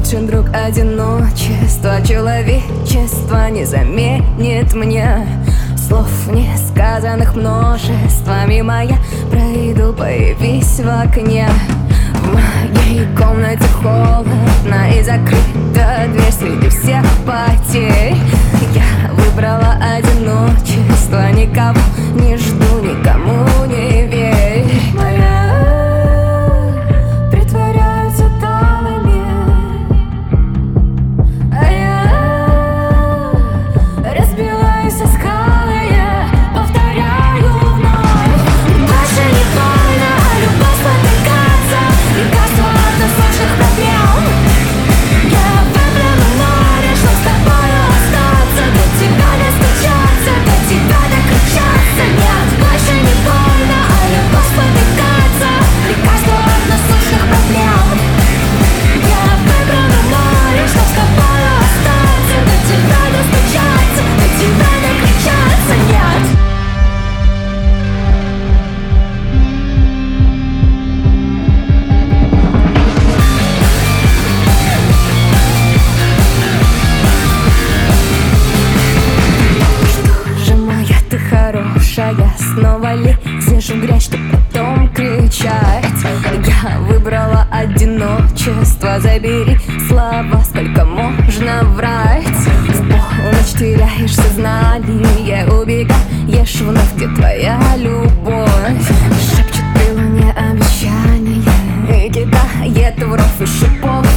лучший друг одиночества. Человечество не заменит мне слов несказанных множество. Мимо я пройду, появись в окне. В моей комнате холодно и закрыта дверь среди всех потерь. Я выбрала одиночество, никого не жду, никому не верь. Притворяются талыми, а я разбиваюсь о скалы, я повторяю вновь. Больше не больно, а любовь спотыкается, лекарство от насущных проблем. Я выбрала море, чтоб с тобою остаться, до тебя не стучаться, до тебя докричаться. Нет, больше не больно, а любовь спотыкается, лекарство от насущных проблем. Я выбрала море, чтоб с тобою остаться, до тебя достучаться, до тебя докричаться. Нет. Хорошая, снова лезешь в грязь, чтоб потом кричать. Я выбрала одиночество, забери слова, сколько можно врать. В полночь теряешь сознание, убегаешь вновь, где твоя любовь. Шепчет при луне обещание и кидает в ров и шипов.